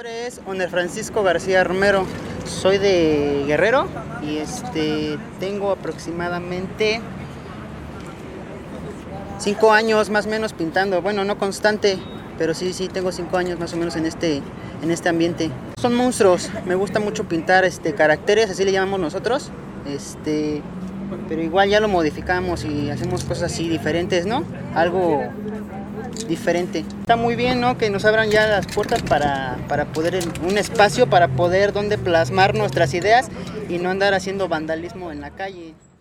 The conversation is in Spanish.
nombre es Oner Francisco García Romero. Soy de Guerrero y tengo aproximadamente 5 años más o menos pintando. Bueno, no constante, pero sí tengo 5 años más o menos en este ambiente. Son monstruos. Me gusta mucho pintar caracteres, así le llamamos nosotros. Pero igual ya lo modificamos y hacemos cosas así diferentes, ¿no? Algo diferente. Está muy bien, ¿no? Que nos abran ya las puertas para poder, un espacio para poder donde plasmar nuestras ideas y no andar haciendo vandalismo en la calle.